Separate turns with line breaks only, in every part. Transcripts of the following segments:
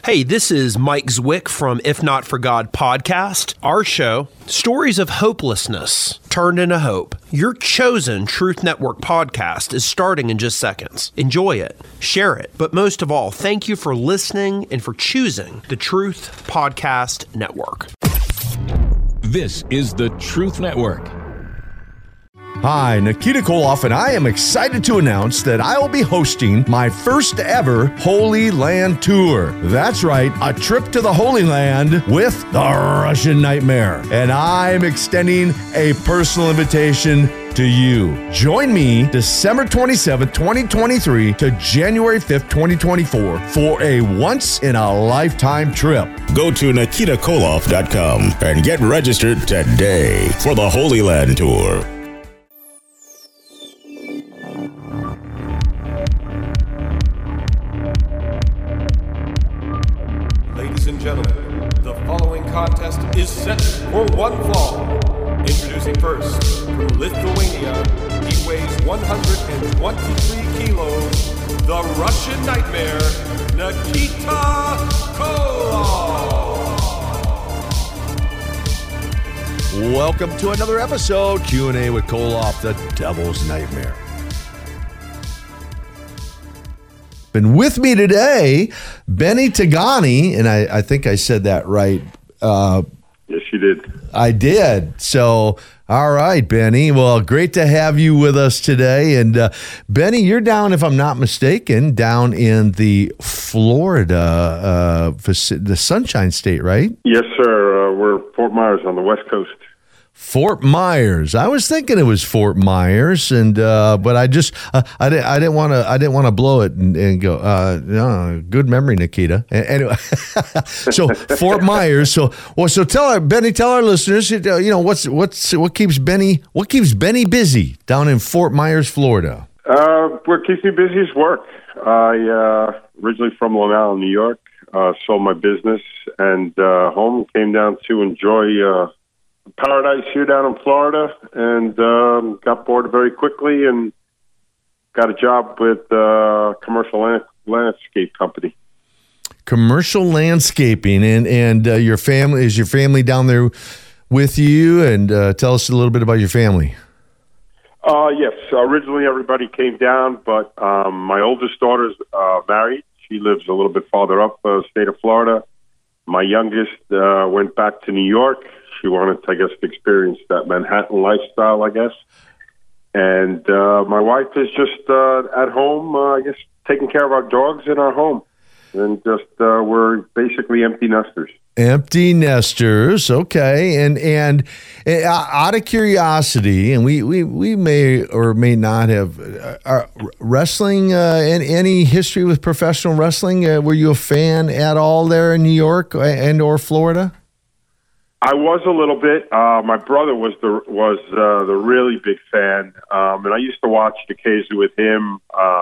Hey, this is Mike Zwick from If Not For God podcast. Our show, stories of hopelessness turned into hope. Your chosen Truth Network podcast is starting in just seconds. Enjoy it, share it, but most of all, thank you for listening and for choosing the Truth Podcast Network.
This is the Truth Network.
Hi, Nikita Koloff, and I am excited to announce that I will be hosting my first ever Holy Land Tour. That's right, a trip to the Holy Land with the Russian Nightmare. And I'm extending a personal invitation to you. Join me December 27th, 2023 to January 5th, 2024 for a once-in-a-lifetime trip.
Go to NikitaKoloff.com and get registered today for the Holy Land Tour.
Ladies and gentlemen, the following contest is set for one fall. Introducing first, from Lithuania, he weighs 123 kilos, the Russian Nightmare, Nikita Koloff.
Welcome to another episode, Q&A with Koloff, the Devil's Nightmare. And with me today, Benny Tagani, and I think I said that right.
Yes, you did.
I did. So, all right, Benny. Well, great to have you with us today. And Benny, you're down, if I'm not mistaken, down in the Florida, the Sunshine State, right?
Yes, sir. We're Fort Myers on the West Coast.
Fort Myers. I was thinking it was Fort Myers, and but I just I didn't want to blow it and go. No, good memory, Nikita. Anyway, so Fort Myers. So tell Benny, tell our listeners, what keeps Benny busy down in Fort Myers, Florida.
What keeps me busy is work. I originally from Long Island, New York. Sold my business and home. Came down to enjoy paradise here down in Florida, and got bored very quickly and got a job with a commercial landscape company.
Commercial landscaping, and your family, is your family down there with you? And tell us a little bit about your family.
Yes, originally everybody came down, but my oldest daughter's married. She lives a little bit farther up, state of Florida. My youngest went back to New York. She wanted to, I guess, experience that Manhattan lifestyle, I guess. And my wife is just at home, I guess, taking care of our dogs in our home. And just we're basically empty nesters.
Empty nesters, okay. And out of curiosity, and we may or may not have wrestling. Any history with professional wrestling? Were you a fan at all there in New York and or Florida?
I was a little bit. My brother was the really big fan, and I used to watch it occasionally with him.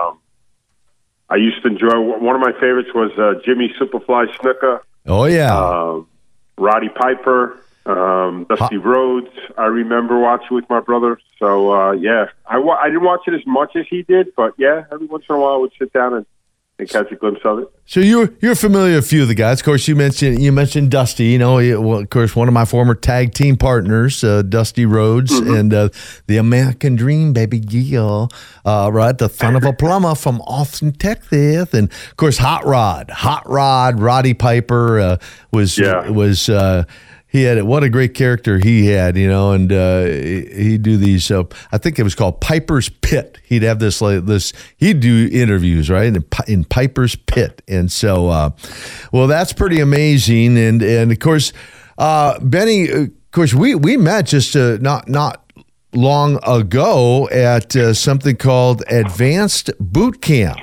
I used to enjoy. One of my favorites was Jimmy Superfly Snuka.
Oh yeah,
Roddy Piper, Dusty Rhodes. I remember watching with my brother. So yeah, I didn't watch it as much as he did, but yeah, every once in a while I would sit down and catch a glimpse of it. So
you're familiar with a few of the guys. Of course, you mentioned Dusty. Of course, one of my former tag team partners, Dusty Rhodes, and the American Dream, baby, yeah, right, the son of a plumber from Austin, Texas, and of course, Hot Rod, Roddy Piper was. He had what a great character he had, and he'd do these. I think it was called Piper's Pit. He'd have this. He'd do interviews, right, in Piper's Pit, and so, well, that's pretty amazing. And of course, Benny, of course, we met just not long ago at something called Advanced Boot Camp,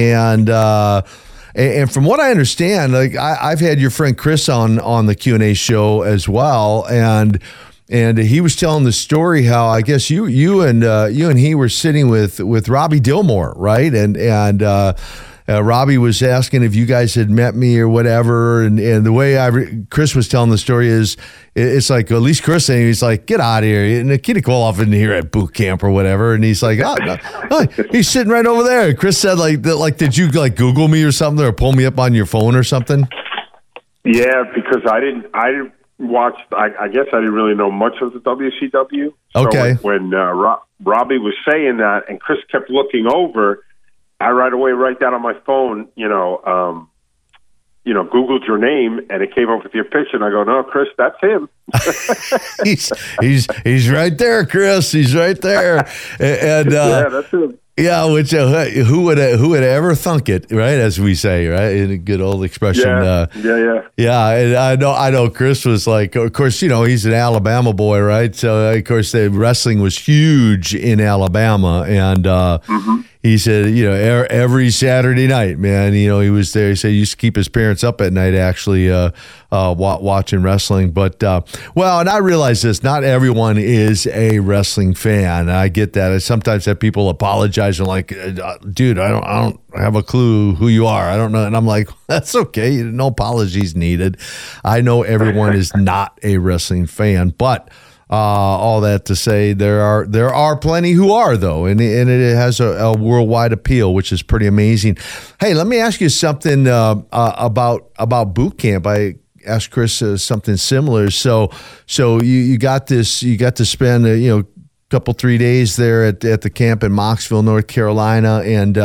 and from what I understand, like I've had your friend Chris on the Q&A show as well, and he was telling the story how I guess you and he were sitting with Robbie Dilmore, right? And Robbie was asking if you guys had met me or whatever, and the way Chris was telling the story is it's like, at least Chris saying, he's like, get out of here, Nikita Koloff isn't here at boot camp or whatever, and he's like, he's sitting right over there. Chris said like did you like Google me or something, or pull me up on your phone or something?
Yeah, because I didn't watch. I guess I didn't really know much of the WCW. So
Okay.
when Robbie was saying that, and Chris kept looking over, I right away write down on my phone, Googled your name, and it came up with your picture. And I go, no, Chris, that's him.
he's right there, Chris. He's right there. And
Yeah, that's him.
yeah, which who would ever thunk it, right? As we say, right? In a good old expression.
Yeah.
Yeah, and I know Chris was like, of course, he's an Alabama boy, right? So, of course, the wrestling was huge in Alabama. And he said, every Saturday night, man, he was there. He said he used to keep his parents up at night actually watching wrestling. But, and I realize this, not everyone is a wrestling fan. I get that. I sometimes have people apologize and like, dude, I don't have a clue who you are. I don't know. And I'm like, that's okay. No apologies needed. I know everyone is not a wrestling fan, but all that to say, there are plenty who are, though, and it has a worldwide appeal, which is pretty amazing. Hey, let me ask you something about boot camp. I asked Chris something similar. So you got this. You got to spend a couple 3 days there at the camp in Mocksville, North Carolina,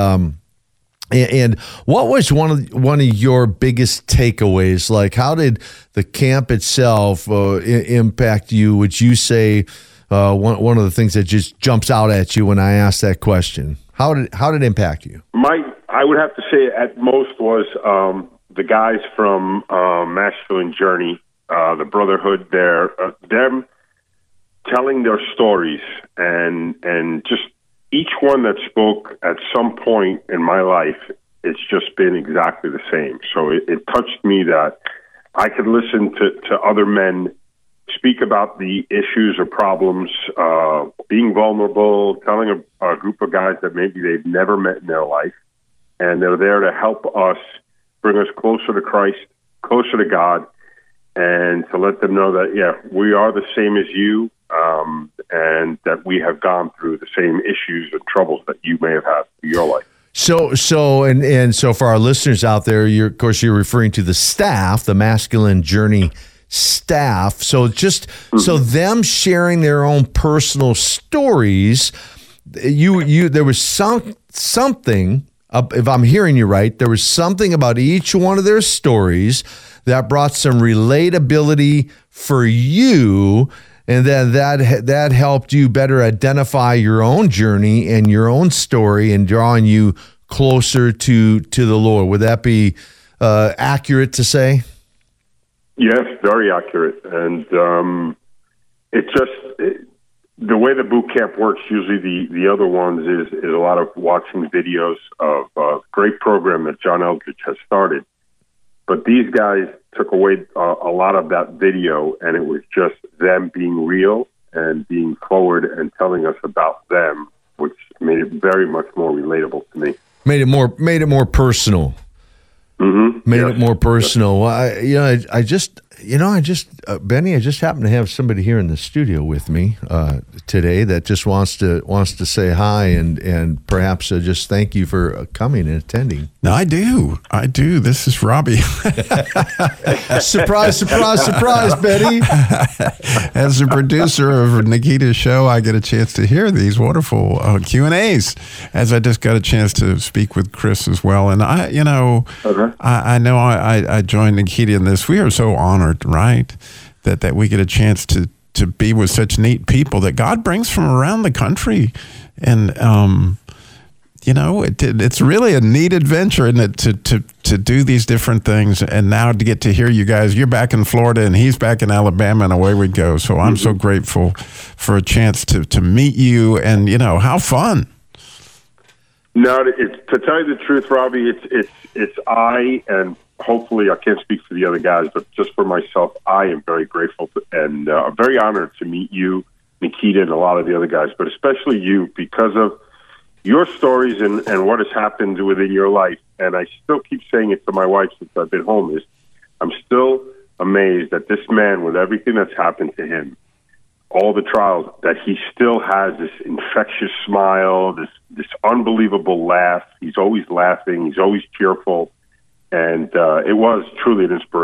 and what was one of your biggest takeaways? Like, how did the camp itself impact you? Would you say one of the things that just jumps out at you when I ask that question? How did it impact you?
I would have to say at most was the guys from Masculine Journey, the Brotherhood there, them telling their stories and just each one that spoke at some point in my life, it's just been exactly the same. So it touched me that I could listen to other men speak about the issues or problems, being vulnerable, telling a group of guys that maybe they've never met in their life, and they're there to help us, bring us closer to Christ, closer to God, and to let them know that, yeah, we are the same as you, and that we have gone through the same issues and troubles that you may have had in your life.
So for our listeners out there, you're referring to the staff, the Masculine Journey staff. So so them sharing their own personal stories. There was something. If I'm hearing you right, there was something about each one of their stories that brought some relatability for you. And then that helped you better identify your own journey and your own story and drawing you closer to the Lord. Would that be accurate to say?
Yes, very accurate. And the way the boot camp works, usually the other ones is a lot of watching videos of a great program that John Eldridge has started. But these guys took away a lot of that video, and it was just them being real and being forward and telling us about them, which made it very much more relatable to me.
Made it more personal.
Mm-hmm.
Made it more personal. Benny, I just happen to have somebody here in the studio with me today that just wants to say hi and perhaps just thank you for coming and attending.
No, I do. This is Robbie.
Surprise, surprise, surprise, Benny.
As the producer of Nikita's show, I get a chance to hear these wonderful Q&As, as I just got a chance to speak with Chris as well. And I know I joined Nikita in this. We are so honored, right, that we get a chance to be with such neat people that God brings from around the country. And it's really a neat adventure, isn't it, to do these different things, and now to get to hear you guys. You're back in Florida, and he's back in Alabama, and away we go. So I'm so grateful for a chance to meet you, and how fun.
No, to tell you the truth, Robbie, it's I, and hopefully I can't speak for the other guys, but just for myself, I am very grateful and very honored to meet you, Nikita, and a lot of the other guys, but especially you, because of your stories and what has happened within your life. And I still keep saying it to my wife since I've been home, is I'm still amazed that this man, with everything that's happened to him, all the trials, that he still has this infectious smile, this unbelievable laugh. He's always laughing. He's always cheerful. And it was truly an inspiration.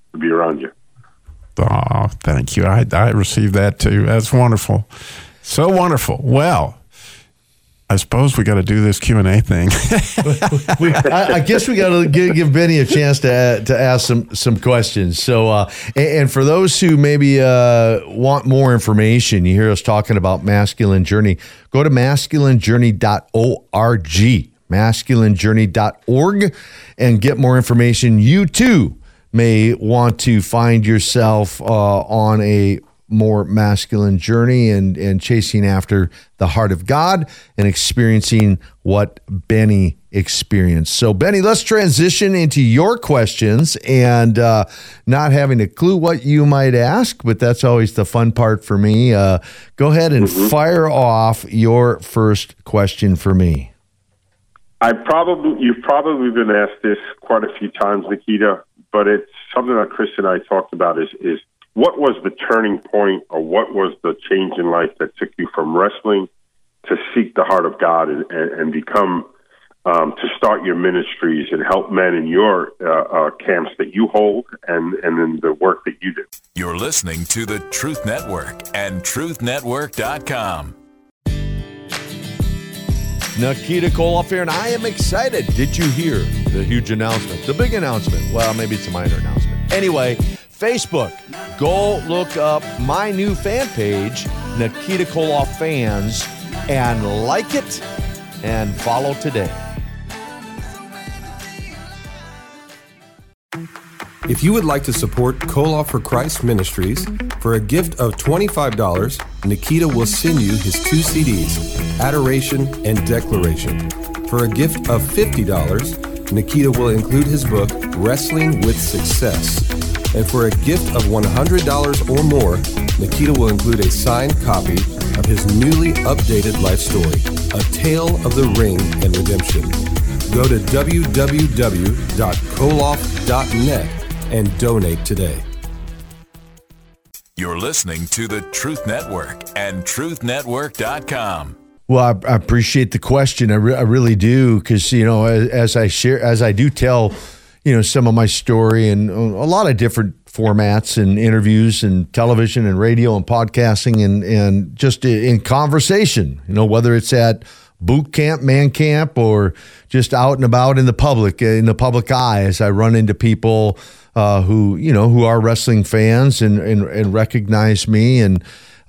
to be around you.
Oh, thank you. I received that too. That's wonderful. So wonderful. Well, I suppose we got to do this Q&A thing.
I guess we got to give Benny a chance to ask some questions. So, and for those who maybe want more information, you hear us talking about Masculine Journey, go to masculinejourney.org, masculinejourney.org, and get more information. You too may want to find yourself on a more masculine journey and chasing after the heart of God and experiencing what Benny experienced. So, Benny, let's transition into your questions and not having a clue what you might ask, but that's always the fun part for me. Go ahead and fire off your first question for me.
You've probably been asked this quite a few times, Nikita, but it's something that Chris and I talked about is what was the turning point, or what was the change in life that took you from wrestling to seek the heart of God and become, to start your ministries and help men in your camps that you hold and in the work that you do?
You're listening to the Truth Network and truthnetwork.com.
Nikita Koloff here, and I am excited. Did you hear the huge announcement? The big announcement. Well, maybe it's a minor announcement. Anyway, Facebook, go look up my new fan page, Nikita Koloff Fans, and like it and follow today.
If you would like to support Koloff for Christ Ministries, for a gift of $25, Nikita will send you his 2 CDs, Adoration and Declaration. For a gift of $50, Nikita will include his book, Wrestling with Success. And for a gift of $100 or more, Nikita will include a signed copy of his newly updated life story, A Tale of the Ring and Redemption. Go to www.koloff.net and donate today.
You're listening to the Truth Network and truthnetwork.com.
Well, I appreciate the question. I really do, because, as I do tell, some of my story and a lot of different formats and interviews and television and radio and podcasting and just in conversation, whether it's at boot camp, man camp, or just out and about in the public eye, as I run into people who are wrestling fans and recognize me. And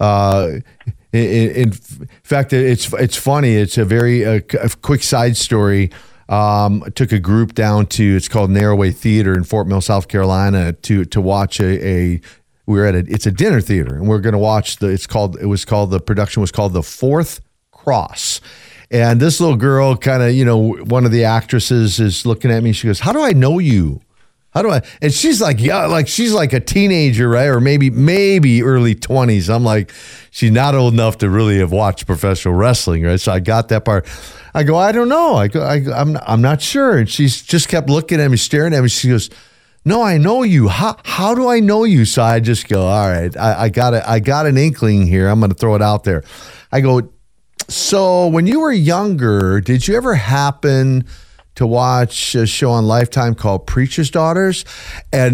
in fact, it's funny. It's a very quick side story. Took a group down to, it's called Narrowway Theater in Fort Mill, South Carolina, to watch it's a dinner theater, and we're going to watch the production was called The Fourth Cross. And this little girl kind of, one of the actresses is looking at me. She goes, "How do I know you? How do I?" And she's like, yeah, she's like a teenager, right? Or maybe early 20s. I'm like, she's not old enough to really have watched professional wrestling, right? So I got that part. I go, "I don't know. I'm not sure." And she's just kept looking at me, staring at me. She goes, "No, I know you. How do I know you?" So I just go, "All right, I got an inkling here. I'm going to throw it out there." I go, "So when you were younger, did you ever happen to watch a show on Lifetime called Preacher's Daughters?" And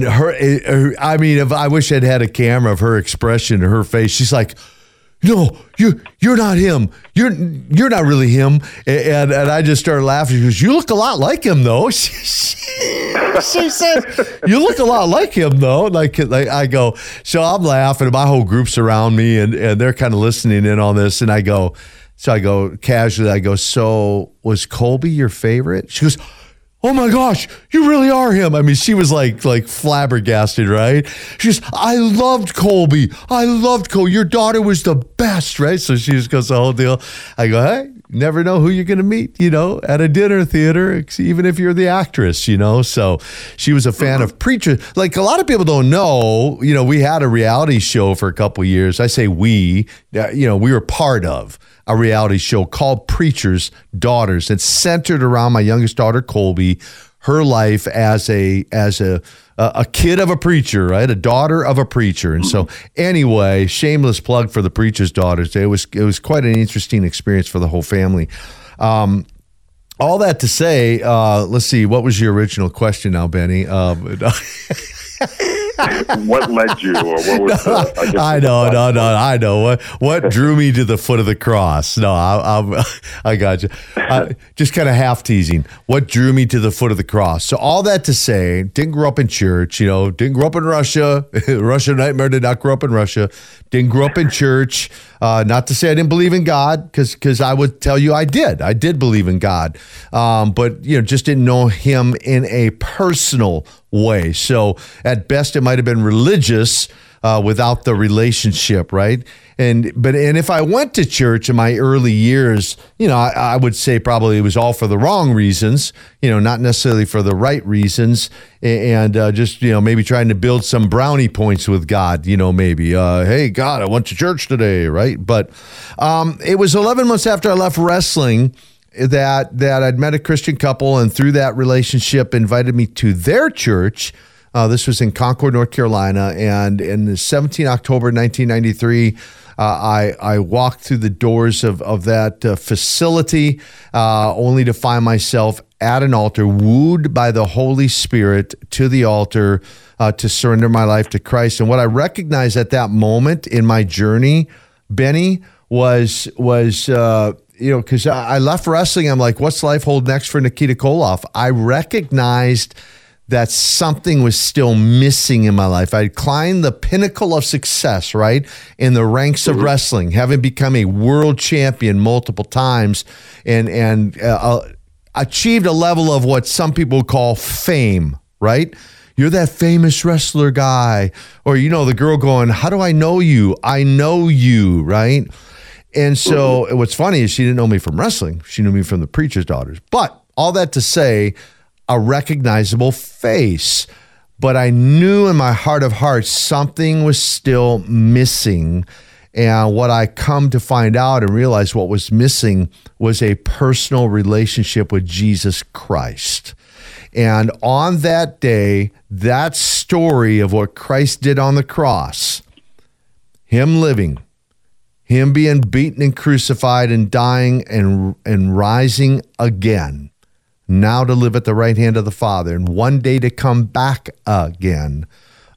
if I wish I'd had a camera of her expression, her face. She's like, "No, you're not him. You're not really him." And I just started laughing. She goes, "You look a lot like him, though." She said, "You look a lot like him, though." Like I go, so I'm laughing. My whole group's around me, and they're kind of listening in on this. And I go casually, "So was Colby your favorite?" She goes, "Oh my gosh, you really are him." I mean, she was like flabbergasted, right? She goes, "I loved Colby. Your daughter was the best," right? So she just goes the whole deal. I go, "Hey, never know who you're going to meet, at a dinner theater, even if you're the actress, So she was a fan of Preacher. Like a lot of people don't know, we had a reality show for a couple of years. I say we were part of a reality show called Preacher's Daughters. It's centered around my youngest daughter, Colby, her life as a kid of a preacher, right? A daughter of a preacher. And so anyway, shameless plug for the Preacher's Daughters. It was quite an interesting experience for the whole family. All that to say, let's see, what was your original question now, Benny?
What led you, or what was?
I know. What drew me to the foot of the cross? No, I got you. Just kind of half teasing. What drew me to the foot of the cross? So all that to say, didn't grow up in church. Didn't grow up in Russia. Russian nightmare. Did not grow up in Russia. Didn't grow up in church. Not to say I didn't believe in God, because I would tell you I did. I did believe in God, but just didn't know Him in a personal way. So at best, it might have been religious without the relationship, right? And if I went to church in my early years, I would say probably it was all for the wrong reasons, not necessarily for the right reasons, and just maybe trying to build some brownie points with God, maybe hey God, I went to church today, right? But it was 11 months after I left wrestling that I'd met a Christian couple, and through that relationship invited me to their church. This was in Concord, North Carolina, and in the 17 October 1993, I walked through the doors of that facility, only to find myself at an altar, wooed by the Holy Spirit to the altar to surrender my life to Christ. And what I recognized at that moment in my journey, Benny, was because I left wrestling, I'm like, what's life hold next for Nikita Koloff? I recognized that something was still missing in my life. I'd climbed the pinnacle of success, right, in the ranks of wrestling, having become a world champion multiple times, and achieved a level of what some people call fame, right? You're that famous wrestler guy, or the girl going, how do I know you? I know you, right? And so what's funny is she didn't know me from wrestling. She knew me from The Preacher's Daughters. But all that to say, a recognizable face. But I knew in my heart of hearts something was still missing. And what I come to find out and realize what was missing was a personal relationship with Jesus Christ. And on that day, that story of what Christ did on the cross, Him living, Him being beaten and crucified and dying and rising again, now to live at the right hand of the Father, and one day to come back again.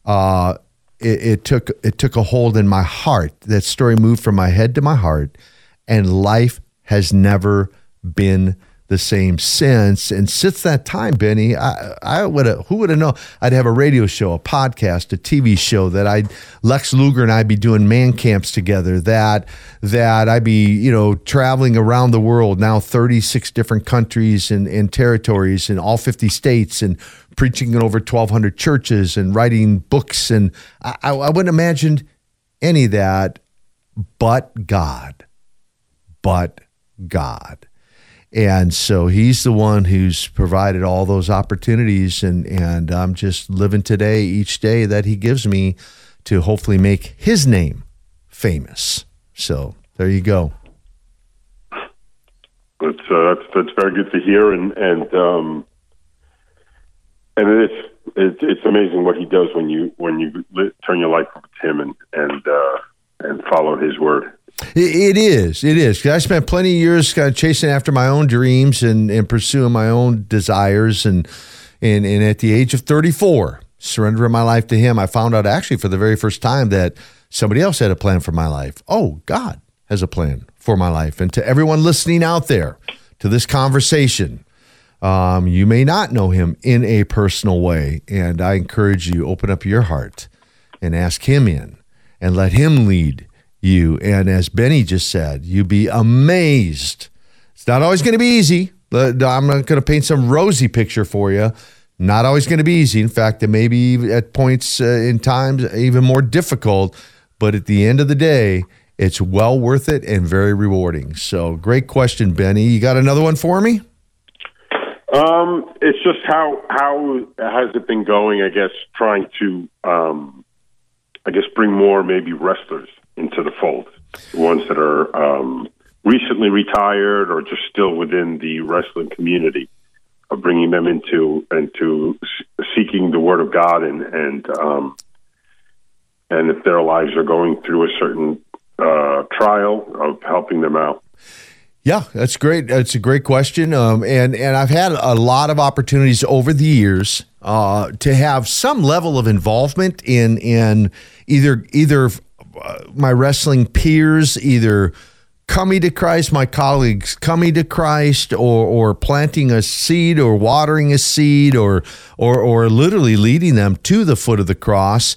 It took a hold in my heart. That story moved from my head to my heart, and life has never been the same since. And since that time, Benny, who would have known? I'd have a radio show, a podcast, a TV show, that Lex Luger and I'd be doing man camps together, that I'd be, traveling around the world, now 36 different countries and territories in all 50 states, and preaching in over 1,200 churches and writing books. And I wouldn't imagine any of that, but God. And so He's the one who's provided all those opportunities, and I'm just living today, each day that He gives me, to hopefully make His name famous. So there you go.
That's very good to hear, and it's amazing what He does when you turn your life over to Him and follow His word.
It is. 'Cause I spent plenty of years kind of chasing after my own dreams and pursuing my own desires. And at the age of 34, surrendering my life to Him, I found out actually for the very first time that somebody else had a plan for my life. Oh, God has a plan for my life. And to everyone listening out there to this conversation, you may not know Him in a personal way. And I encourage you, open up your heart and ask Him in and let Him lead you. And as Benny just said, you'd be amazed. It's not always going to be easy. I'm not going to paint some rosy picture for you. Not always going to be easy. In fact, it may be at points in times even more difficult. But at the end of the day, it's well worth it and very rewarding. So great question, Benny. You got another one for me?
It's just how has it been going, I guess, trying to, bring more maybe wrestlers into the fold, ones that are recently retired or just still within the wrestling community, of bringing them into seeking the Word of God, and if their lives are going through a certain trial, of helping them out.
Yeah, that's great. That's a great question. And I've had a lot of opportunities over the years to have some level of involvement in either my wrestling peers, either coming to Christ, my colleagues coming to Christ, or planting a seed or watering a seed or literally leading them to the foot of the cross.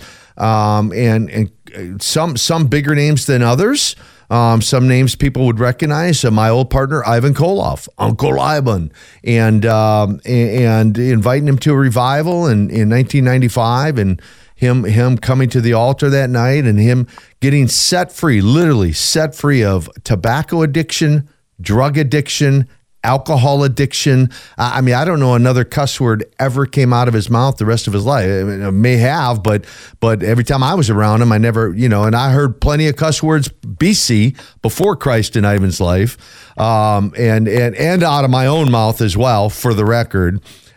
And some bigger names than others. Some names people would recognize. My old partner, Ivan Koloff, Uncle Ivan, and inviting him to a revival in 1995, and him coming to the altar that night, and him getting set free, literally set free of tobacco addiction, drug addiction, alcohol addiction. I mean, I don't know another cuss word ever came out of his mouth the rest of his life. I mean, it may have, but every time I was around him, I never, and I heard plenty of cuss words BC before Christ in Ivan's life, and out of my own mouth as well, for the record.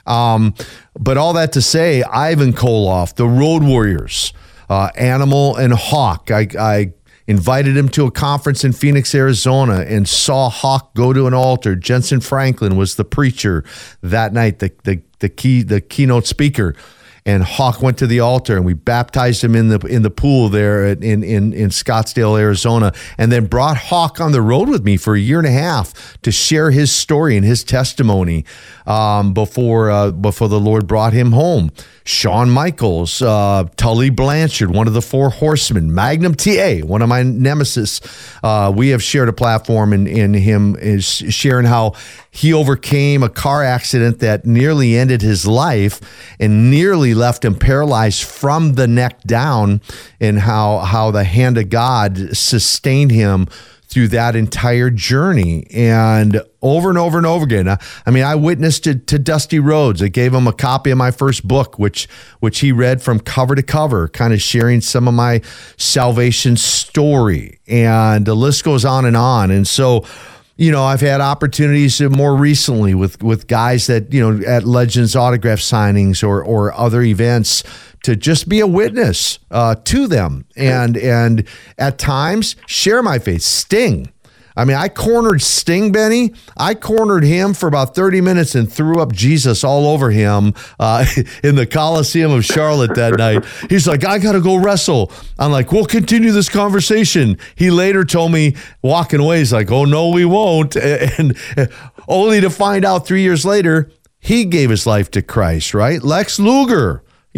But all that to say, Ivan Koloff, the Road Warriors, Animal and Hawk. I invited him to a conference in Phoenix, Arizona, and saw Hawk go to an altar. Jensen Franklin was the preacher that night, the keynote speaker. And Hawk went to the altar, and we baptized him in the pool there in Scottsdale, Arizona, and then brought Hawk on the road with me for a year and a half to share his story and his testimony before the Lord brought him home. Shawn Michaels, Tully Blanchard, one of the Four Horsemen, Magnum TA, one of my nemesis. We have shared a platform in him is sharing how he overcame a car accident that nearly ended his life and nearly left him paralyzed from the neck down, and how the hand of God sustained him through that entire journey. And over and over and over again, I mean, I witnessed it to Dusty Rhodes. I gave him a copy of my first book, which he read from cover to cover, kind of sharing some of my salvation story. And the list goes on. And so, I've had opportunities more recently with guys that, at Legends autograph signings or other events, to just be a witness to them and at times share my faith. Sting. I mean, I cornered Sting, Benny. I cornered him for about 30 minutes and threw up Jesus all over him in the Coliseum of Charlotte that night. He's like, I got to go wrestle. I'm like, we'll continue this conversation. He later told me, walking away, he's like, oh, no, we won't. And only to find out 3 years later, he gave his life to Christ, right? Lex Luger,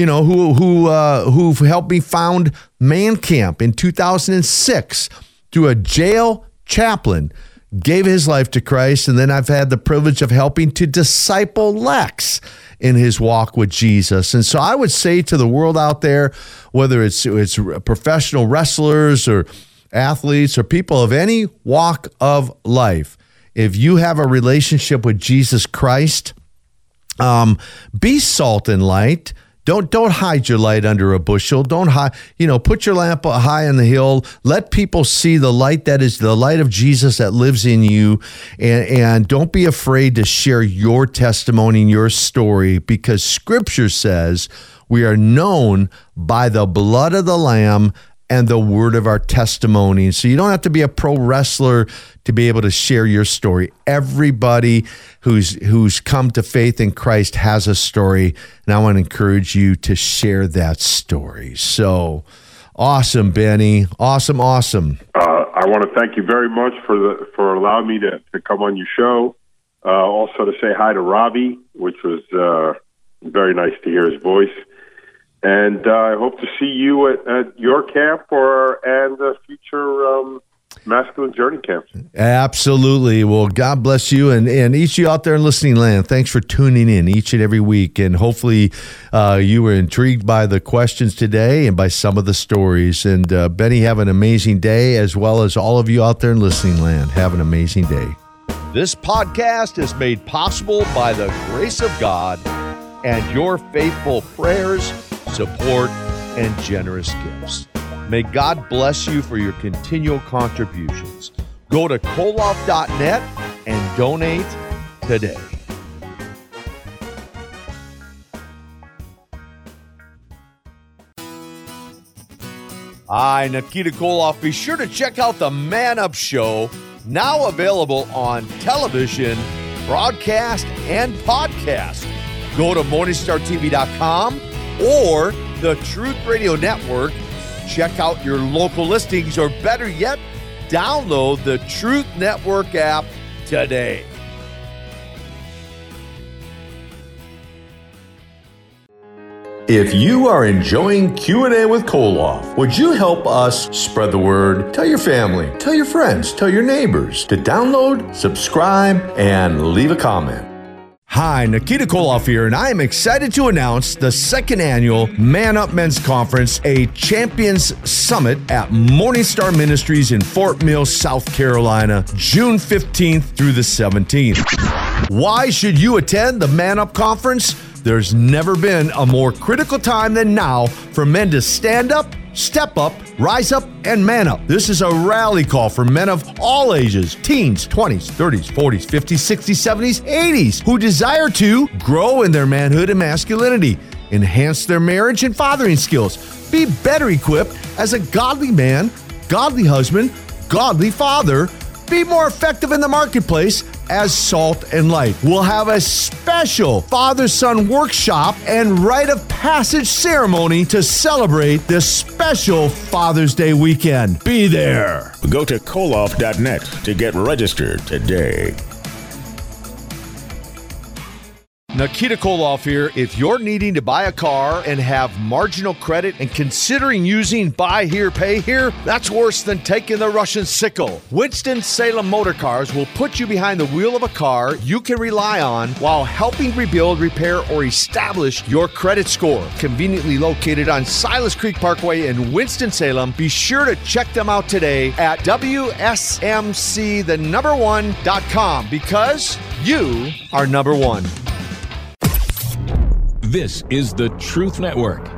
who helped me found Man Camp in 2006 through a jail chaplain, gave his life to Christ. And then I've had the privilege of helping to disciple Lex in his walk with Jesus. And so I would say to the world out there, whether it's professional wrestlers or athletes or people of any walk of life, if you have a relationship with Jesus Christ, be salt and light. Don't hide your light under a bushel. Don't hide, put your lamp high on the hill. Let people see the light that is the light of Jesus that lives in you. And don't be afraid to share your testimony and your story, because Scripture says we are known by the blood of the Lamb and the word of our testimony. So you don't have to be a pro wrestler to be able to share your story. Everybody who's come to faith in Christ has a story, and I want to encourage you to share that story. So awesome, Benny. Awesome.
I want to thank you very much for allowing me to come on your show. Also to say hi to Robbie, which was very nice to hear his voice. And I hope to see you at your camp and future Masculine Journey camps.
Absolutely. Well, God bless you and each of you out there in listening land. Thanks for tuning in each and every week. And hopefully you were intrigued by the questions today and by some of the stories. And Benny, have an amazing day, as well as all of you out there in listening land. Have an amazing day. This podcast is made possible by the grace of God and your faithful prayers, support, and generous gifts. May God bless you for your continual contributions. Go to koloff.net and donate today. Hi, Nikita Koloff. Be sure to check out the Man Up Show now available on television, broadcast, and podcast. Go to MorningstarTV.com or the Truth Radio Network. Check out your local listings, or better yet, download the Truth Network app today. If you are enjoying Q&A with Koloff, would you help us spread the word? Tell your family, tell your friends, tell your neighbors to download, subscribe, and leave a comment. Hi, Nikita Koloff here, and I am excited to announce the second annual Man Up Men's Conference, a Champions Summit at Morningstar Ministries in Fort Mill, South Carolina, June 15th through the 17th. Why should you attend the Man Up Conference? There's never been a more critical time than now for men to stand up, step up, rise up, and man up. This is a rally call for men of all ages, teens, 20s, 30s, 40s, 50s, 60s, 70s, 80s, who desire to grow in their manhood and masculinity, enhance their marriage and fathering skills, be better equipped as a godly man, godly husband, godly father, be more effective in the marketplace as salt and light. We'll have a special father-son workshop and rite of passage ceremony to celebrate this special Father's Day weekend. Be there.
Go to Koloff.net to get registered today.
Nikita Koloff here. If you're needing to buy a car and have marginal credit and considering using buy here, pay here, that's worse than taking the Russian sickle. Winston-Salem Motor Cars will put you behind the wheel of a car you can rely on while helping rebuild, repair, or establish your credit score. Conveniently located on Silas Creek Parkway in Winston-Salem, be sure to check them out today at WSMC1.com because you are number one.
This is the Truth Network.